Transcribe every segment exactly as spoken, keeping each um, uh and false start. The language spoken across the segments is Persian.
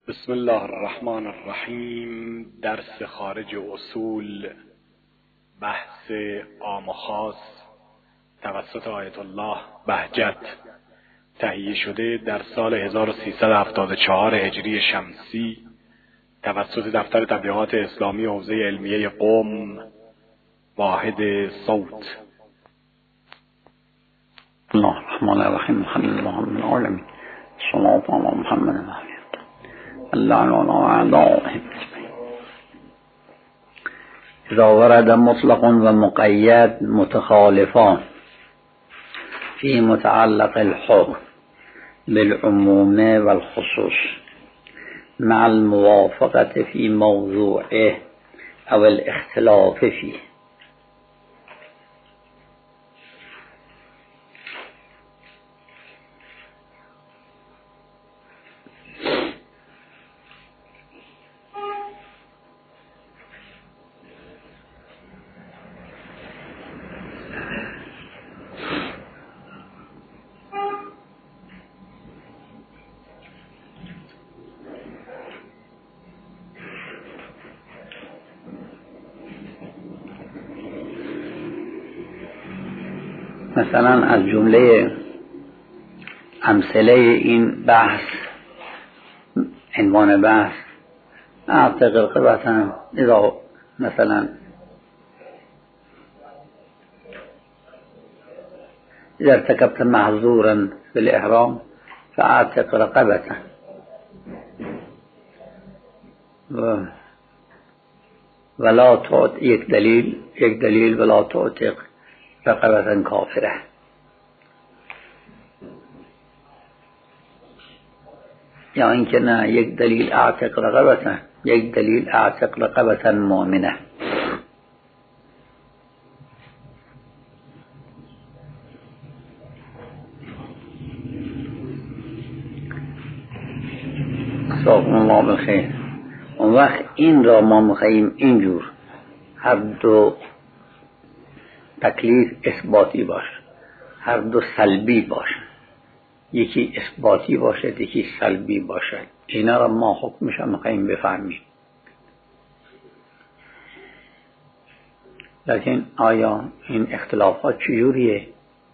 بسم الله الرحمن الرحیم. درس خارج اصول، بحث عام و خاص توسط آیت الله بهجت، تهیه شده در سال هزار و سیصد و هفتاد و چهار هجری شمسی توسط دفتر تبلیغات اسلامی حوزه علمیه قم، واحد صوت. الله الرحمن الرحیم. الحمد لله رب العالمین، صلوات علی محمد و آله اللعنة على أعدائهم. إذا ورد مطلق ومقيد متخالفان في متعلق الحكم بالعموم والخصوص مع الموافقة في موضوعه أو الاختلاف فيه. مثلا از جمله امثله این بحث، عنوان بحث اعتق رقبة، اذا مثلا اذا ارتكبت محظورا في الاحرام فاعتق رقبة، و ولا تعتق، یک دلیل یک دلیل ولا تعتق رقبة کافره. یا اینکه نه، یک دلیل اعتق رقبة، یک دلیل اعتق رقبة مؤمنه. جزاکم الله بخیر. اون وقت این را ما می‌خواهیم اینجور هر دو تکلیف اثباتی باشه، هر دو سلبی باشه، یکی اثباتی باشه یکی سلبی باشه. اینا را ما حکمش هم می‌خواهیم بفهمیم. لیکن آیا این اختلافات چجوریه؟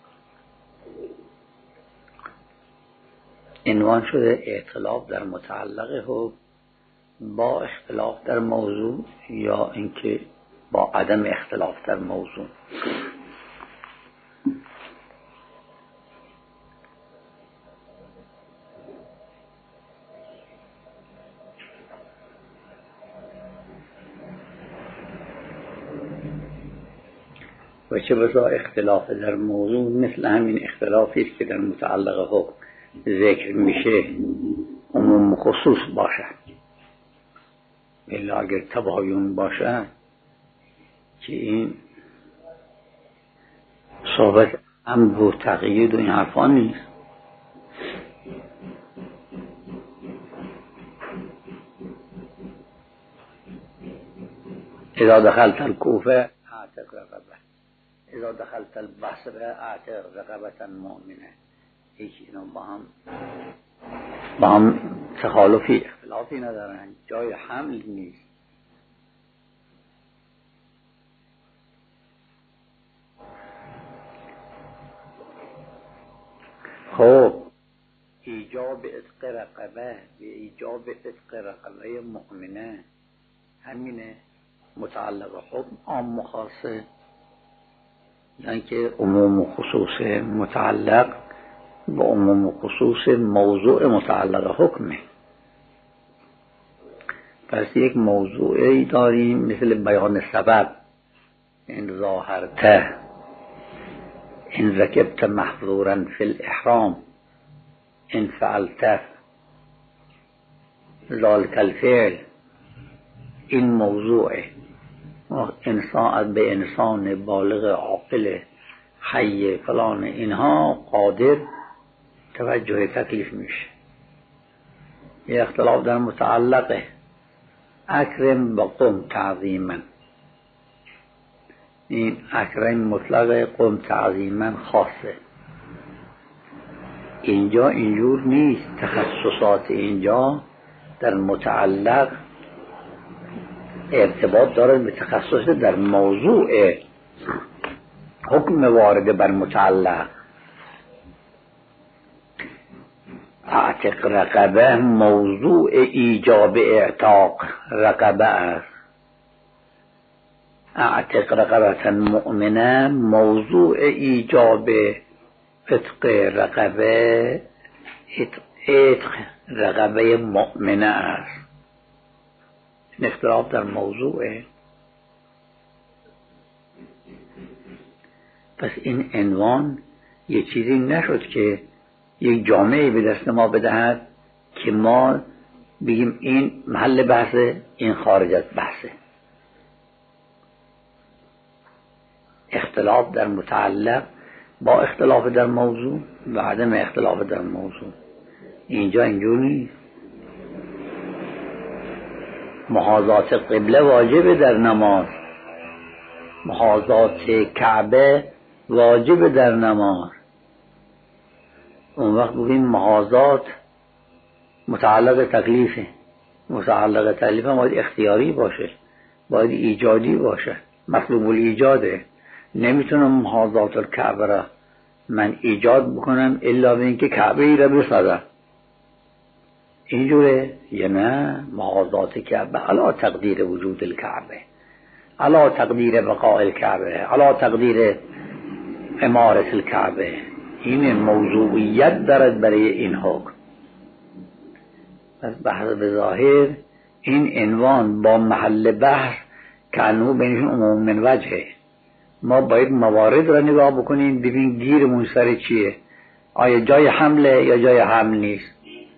عنوان شده اختلاف در متعلق حکم با اختلاف در موضوع، یا اینکه با عدم اختلاف در موضوع. و چه بسا اختلاف در موضوع مثل همین اختلافی است که در متعلق حکم ذکر میشه عموم خصوص باشه. الا اگر تباین باشه که این صحبت امر و تقیید و این حرفا نیست. اذا دخلت الكوفه اعتق رقبه، اذا دخلت البصره اعتق رقبه مؤمنه. هیچ اینا با هم با هم تخالفی اختلافی ندارن، جای حمل نیست. خب ایجاب عتق رقبه و ایجاب عتق رقبه مؤمنه همینه، متعلق حکم عام و خاصه، یعنی که عموم و خصوص متعلق با عموم و خصوص موضوع متعلق حکمه. پس یک موضوعی داریم مثل بیان سبب، این ظاهرته، این رکبت محظورا فی الاحرام، این فعلته ذالک الفعل. این موضوعه، انسان به انسان بالغ عاقل حی فلان اینها قادر توجه تکلیف میشه. یه اختلاف در متعلقه، اکرم با قم تعظیما، این اکرم مطلق، قم تعظیما خاصه. اینجا اینجور نیست، تخصصات اینجا در متعلق ارتباط دارد به تخصص در موضوع حکم وارد بر متعلق. اعتق رقبه موضوع ایجاب اعتاق رقبه است. اعتق رقبه مؤمنه موضوع ایجاب عتق رقبه عتق رقبه مؤمنه است. اختلاف در موضوعه. پس این عنوان یه چیزی نشد که یک جامعه به دست ما بدهد که ما بگیم این محل بحثه، این خارج از بحثه. اختلاف در متعلق با اختلاف در موضوع و عدم اختلاف در موضوع. اینجا اینجور نیست. محاذات قبله واجب در نماز، محاذات کعبه واجب در نماز. اون وقت بگیم محاذات متعلق تکلیفه. متعلق تکلیف باید اختیاری باشه، باید ایجادی باشه، مطلوب الایجاده. نمیتونم محاذات الکعبه را من ایجاد بکنم الا به اینکه کعبه ای را بسازم. اینجوره یا نه؟ محاذات کعبه علا تقدیر وجود الکعبه، علا تقدیر بقاء الکعبه، علا تقدیر امارت الکعبه. این موضوعیت دارد برای این حکم. از بحث به ظاهر این عنوان با محل بحث که انو بینشون عموم من وجهه. ما باید موارد را نگاه بکنیم ببین گیرمون سر چیه، آیا جای حمله یا جای حمل نیست،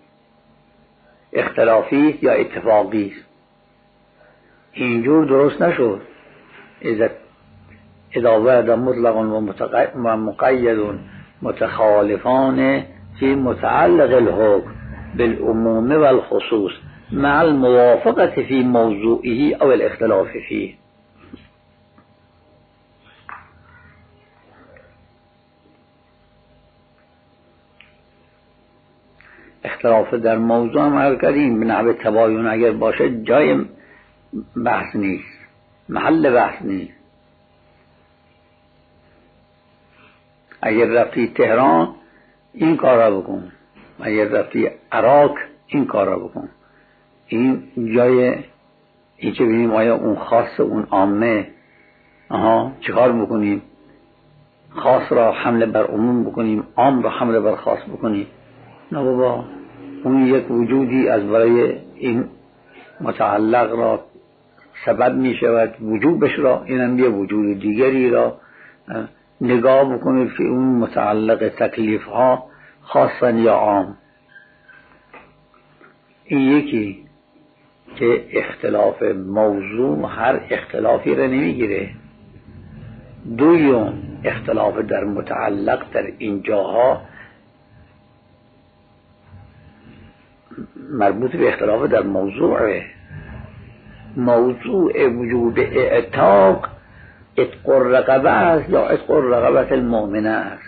اختلافی یا اتفاقی است. اینجور درست نشد. اذا ورد مطلق و مقید متخالفان فی متعلق الحکم بالعموم والخصوص مع الموافقت فی موضوعه او الاختلاف فيه. اختلاف در موضوع هم عرض کردیم به نحو تباین اگر باشه جای بحث نیست، محل بحث نیست. اگر رفتی تهران این کار را بکن، اگر رفتی عراق این کار را بکن. این جای این چه بینیم آیا اون خاص اون عامه. آها چه کار بکنیم؟ خاص را حمله بر عموم بکنیم، عام را حمله بر خاص بکنیم؟ نه بابا، اون یک وجودی از برای این متعلق را سبب می شود وجوبش را، اینم یه وجود دیگری را نگاه بکنید که اون متعلق تکلیف ها خاصا یا عام. این یکی که اختلاف موضوع هر اختلافی را نمیگیره. دویم اختلاف در متعلق در این جاها مربوط به اختلاف در موضوع. موضوع وجود اعتاق عتق الرقبه است یا عتق الرقبه المؤمنه است.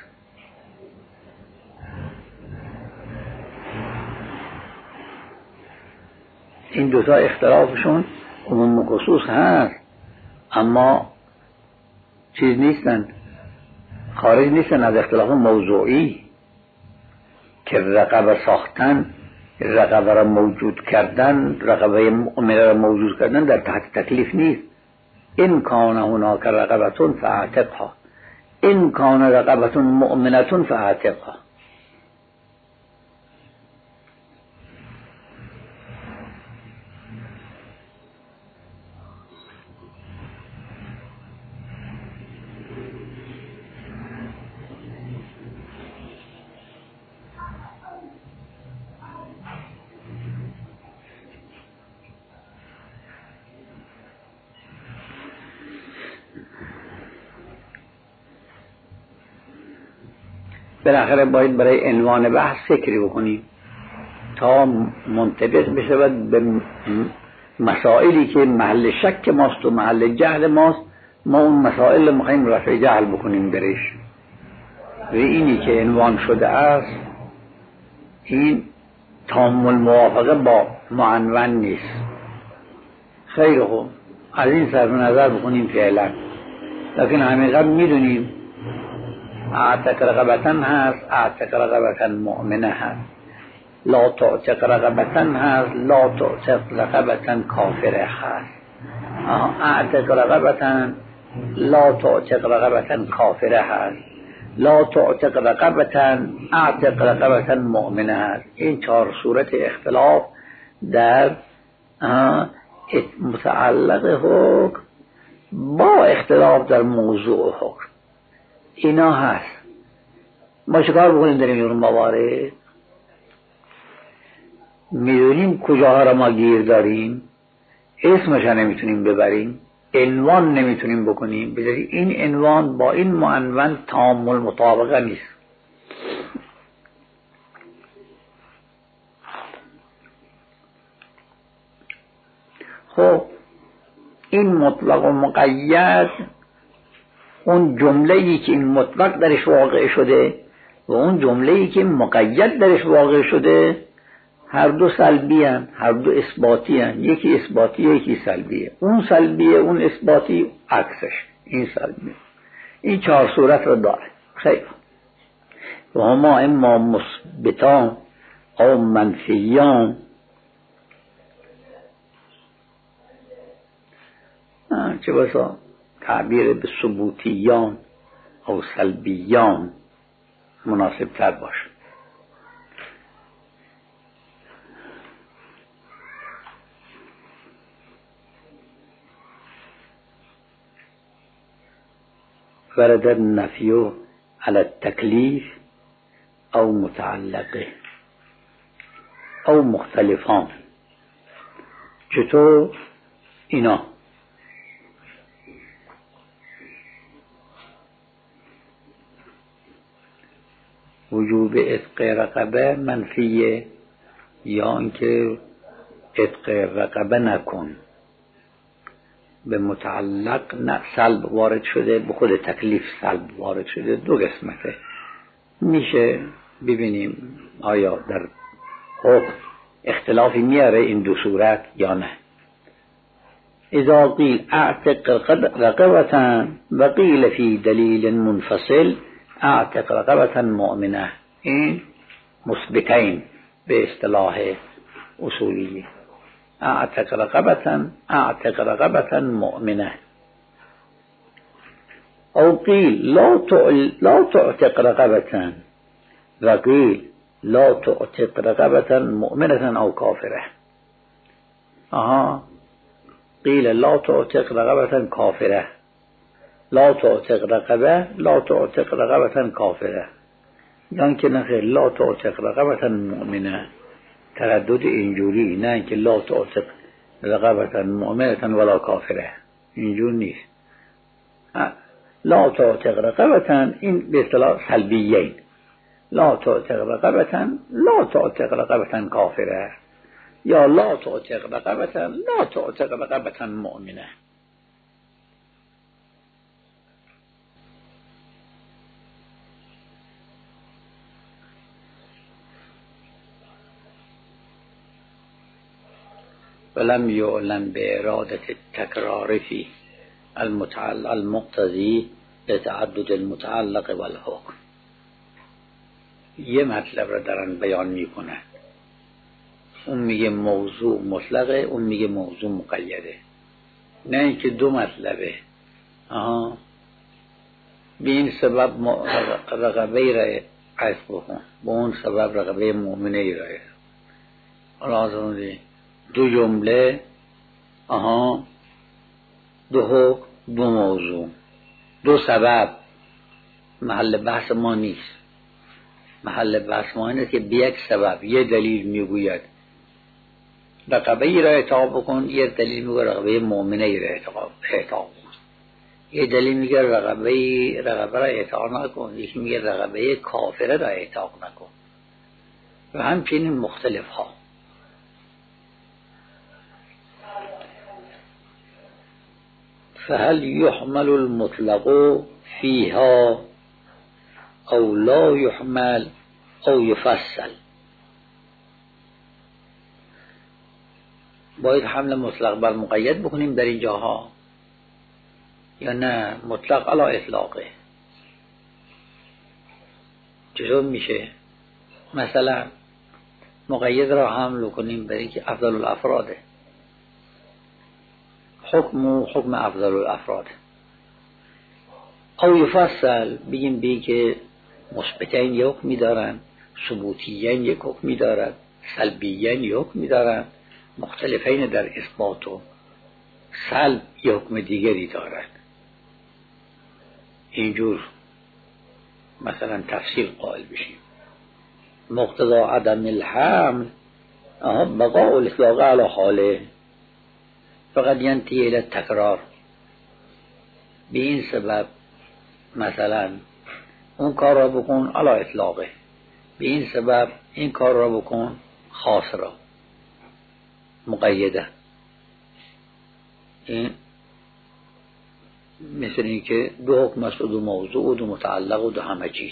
این دوتا اختلافشون عموم و خصوص هست، اما چیز نیستن، خارج نیستن از اختلاف موضوعی که رقبه ساختن، رقبه را موجود کردن، رقبه مؤمنه را موجود کردن در تحت تکلیف نیست. این کان هناک رقبتون فاعتقها، این کان رقبتون مؤمنتون فاعتقها. بالاخره باید برای عنوان بحث فکری بکنیم تا منطبق بشود به مسائلی که محل شک ماست و محل جهل ماست. ما اون مسائل میخوایم رفع جهل بکنیم درش. و اینی که عنوان شده است این تامل موافقه با معنون نیست. خیلی خوب، از این صرف نظر بکنیم فعلا، لیکن حقیقت میدونیم اعتق رقبتن هست، اعتق رقبتن مؤمنه هست، لا تعتق رقبتن هست، لا تعتق رقبتن کافره هست. اعتق رقبتن لا تعتق رقبتن کافره هست، لا تعتق رقبتن اعتق رقبتن مؤمنه هست. این چهار صورت اختلاف در متعلق حکم با اختلاف در موضوع حکم اینا هست. ما چکار بکنیم در این موارد؟ میدونیم کجاها را ما گیر داریم، اسمش نمیتونیم ببریم، عنوان نمیتونیم بکنیم، بذاری این عنوان با این معنون تامل مطابقه نیست. خب این مطلق و مقید، اون جمله‌ای که این مطلق درش واقع شده و اون جمله‌ای که مقید درش واقع شده، هر دو سلبی هن، هر دو اثباتی هن. یکی اثباتی یکی سلبیه، اون سلبیه اون اثباتی، عکسش این سلبیه. این چهار صورت رو داره. خیلی و هما اما مثبتان او منفیان. چه بسا تعبیر به ثبوتیان او سلبیان مناسب تر باشه. ورد النفی علی التکلیف او متعلقه او مختلفان. چطور اینا؟ وجوب عتق رقبه منفیه یا اینکه عتق رقبه نکن. به متعلق سلب وارد شده، به خود تکلیف سلب وارد شده. دو قسمته، میشه ببینیم آیا در حکم اختلافی میاره این دو صورت یا نه. اذا قیل اعتق رقبة و قیل فی دلیل منفصل اعتق رقبة مؤمنه. این مثبتین به اصطلاح اصولی. اعتق رقبة اعتق رقبة مؤمنه. او قیل لا تعتق رقبة و قیل لا تعتق رقبة مؤمنه او کافره. آها، قیل لا تعتق رقبة کافره، لا تعتق رقبه، لا تعتق رقبة کافره. یعنی که نخیر لا تعتق رقبة مؤمنه. تردد اینجوری نه که لا تعتق رقبة مؤمنه ولا کافره، اینجور نیست. لا تعتق رقبة این به اصطلاح سلبیین. لا تعتق رقبة لا تعتق رقبة کافره، یا لا تعتق رقبة لا تعتق رقبة مؤمنه. ولم يعلم بإرادة التكرار في المتعلق المقتضي لتعدد المتعلق والحكم. یه مطلب را درن بیان میکنه. اون میگه موضوع مطلقه، اون میگه موضوع مقیده. نه اینکه دو مطلبه. آها، به این سبب رقبه را عرض بکن، به اون سبب رقبه مؤمنه ای را. حالا دو جمله، آها، دو حکم، دو موضوع، دو سبب. محل بحث ما نیست. محل بحث ما اینه که به یک سبب یه دلیل میگوید رقبه ای را اطاع بکن، یه دلیل میگه رقبه مؤمنه ای را اطاع بکن. یه دلیل میگه رقبه رقبه را اطاع نکن، یکی میگه رقبه کافره را اطاع نکن. و همچنین مختلف ها. فهل يحمل المطلق فيها او لا يحمل او يفصل. باید حمل مطلق بر مقید بکنیم در این جاها یا نه مطلق علی اطلاقه؟ چطور میشه مثلا مقید را حمل کنیم برای اینکه افضل الافراده، حکم و حکم افضل الافراد، او یفصل بگیم بی که مثبتین یک حکمی دارن، ثبوتیین یک حکمی دارن، سلبیین یک حکمی دارن، مختلفین در اثبات و سلب یک حکم دیگری دارن. اینجور مثلا تفصیل قائل بشیم. مقتضا عدم الحمل بقاء الاطلاق علی حاله فقط ینتهی الی التکرار. به این سبب مثلا اون کار را بکن علی اطلاقه، به این سبب این کار را بکن خاص را مقیده. این مثل این که دو حکم است و دو موضوع و دو متعلق و دو همه چیز،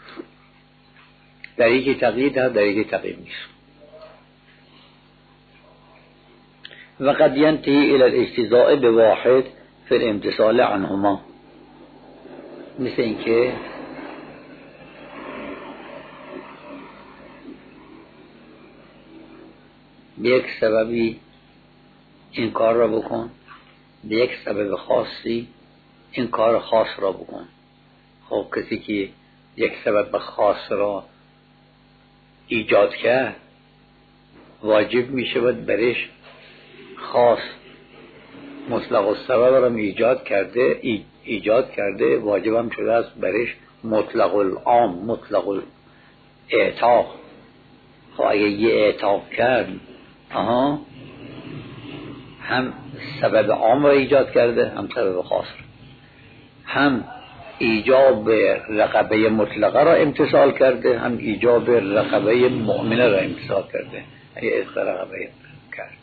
در یکی تقیید هست در یکی تقیید نیست. و قد ینتهی الی الاجتزاء بواحد فی الامتثال عنهما، مثل این که به یک سببی این کار را بکن، به یک سبب خاصی این کار خاص را بکن. خب کسی که یک سبب خاص را ایجاد کرد واجب می شود برش خاص مطلق السبب را ایجاد کرده ای ایجاد کرده واجب هم شده است برش مطلق العام مطلق الاعتاق. خب اگه یه اعتاق کرد آها هم سبب عام را ایجاد کرده هم سبب خاص را، هم ایجاب رقبه مطلقه را امتصال کرده هم ایجاب رقبه مؤمنه را امتصال کرده. اگه ازق رقبه کرد.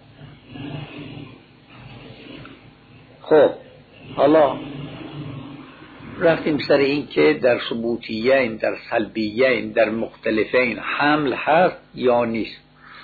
خب حالا رفتیم سر این که در ثبوتیین در سلبیین در مختلفین حمل هست یا نیست.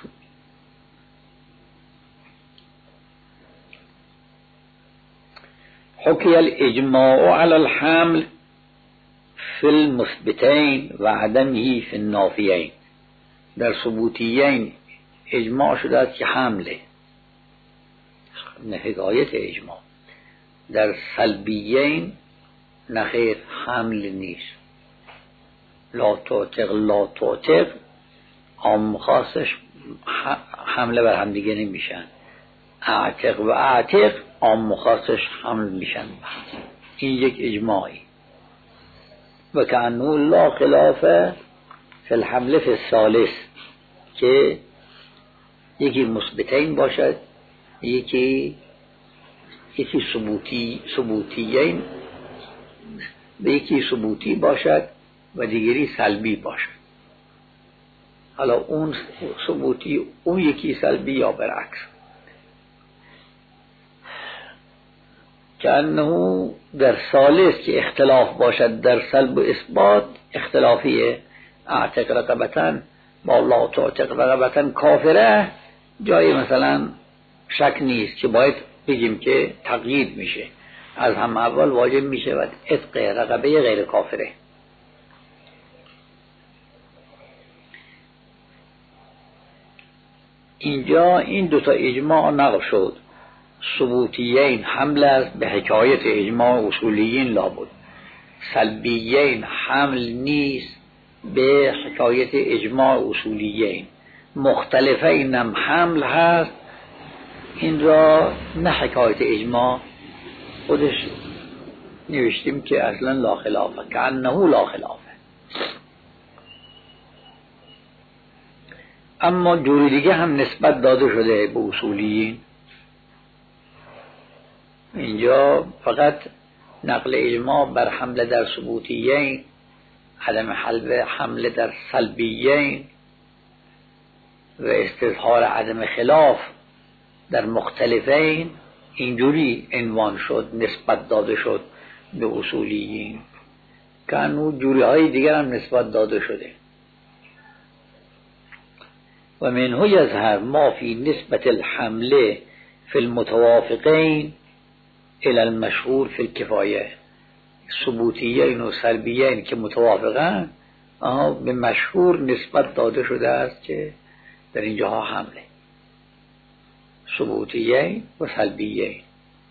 حکی الاجماع علی الحمل فی المثبتین و عدمه فی النافیین. در ثبوتیین اجماع شده است که حمله، نه حکایت اجماع. در سلبیین نخیر حمل نیست. لا تعتق لا تعتق عام خاصش حمله بر هم دیگه نمیشن، اعتق و اعتق عام خاصش حمل میشن. این یک اجماعی. و کانه لا خلاف فی الحمل فی الثالث، که یکی مثبتین باشد یکی یکی ثبوتی ثبوتیین به یکی ثبوتی باشد و دیگری سلبی باشد. حالا اون ثبوتی اون یکی سلبی یا برعکس. که انه در ثالث که اختلاف باشد در سلب و اثبات اختلافیه. اعتق رقبتن با لا تعتق رقبتن کافره جای مثلا شک نیست که باید بگیم که تقیید میشه. از هم اول واجب میشه و عتق رقبه غیر کافره. اینجا این دوتا اجماع نقل شد. ثبوتیین حمل است به حکایت اجماع اصولیین لابد. سلبیین حمل نیست به حکایت اجماع اصولیین. مختلفین هم حمل هست. این را نه حکایت اجماع خودش نوشتیم که اصلا لا خلافه، که انه لا خلافه. اما جوری دیگه هم نسبت داده شده به اصولیین. اینجا فقط نقل اجماع بر حمله در ثبوتیین، عدم حمله در سلبیین و استظهار عدم خلاف در مختلفین اینجوری عنوان شد، نسبت داده شد به اصولیین. که انو جوری های دیگر هم نسبت داده شده. و منه یظهر ما فی نسبت الحمله فی المتوافقین الى المشهور فی الکفایه. ثبوتیین و سلبیین که متوافقن به مشهور نسبت داده شده است که در اینجاها حمله. ثبوتیین و سلبیین.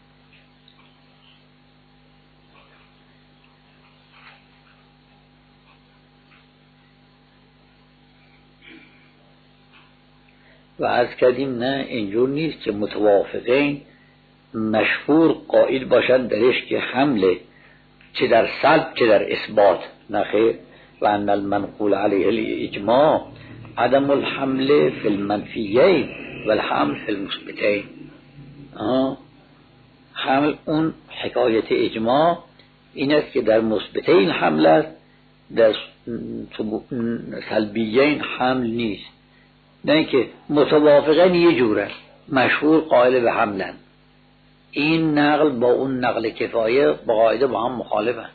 و از کردیم نه اینجور نیست که متوافقین مشهور قائل باشند درش که حمله چه در سلب چه در اثبات. نخیر. و ان المنقول علیه الاجماع عدم الحمله فی المنفیین و الحمل فی المثبتین. حمل اون حکایت اجماع این است که در مثبتین حمل است، در سلبیین حمل نیست. نه که متوافقن یه جوره مشهور قائل به حملن. این نقل با اون نقل کفایه با قاعده با هم مخالفن.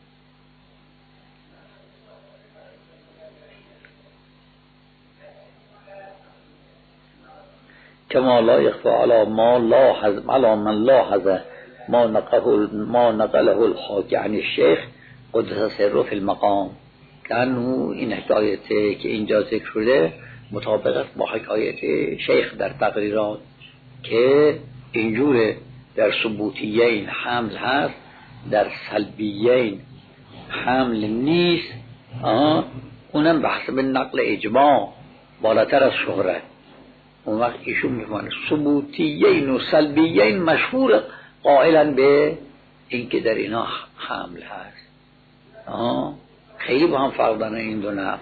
کما لا یخفى علی ما لاحظ علی من لاحظ ما نقله ما نقله الحاکی عن الشیخ قدس سره فی المقام. کنو این حکایته که اینجا ذکر شده مطابقت با حکایت شیخ در تقریرات که اینجوره در ثبوتیین حمل هست، در سلبیین حمل نیست. آه. اونم بحث به نقل اجماع بالاتر از شهرت. اون وقت ایشون میفهمه ثبوتیین و سلبیین مشهور قائلن به این که در اینا حمل هست. آه. خیلی با هم فرق دارن این دو نقل.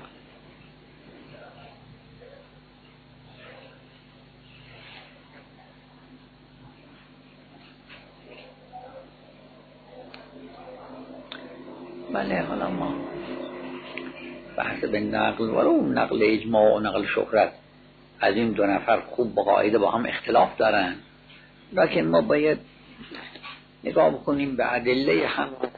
بله حالا ما بحث به نقل ولو نقل اجماع و نقل شهرت از این دو نفر خوب با قاعده با هم اختلاف دارن، لکن ما باید نگاه بکنیم به ادله هم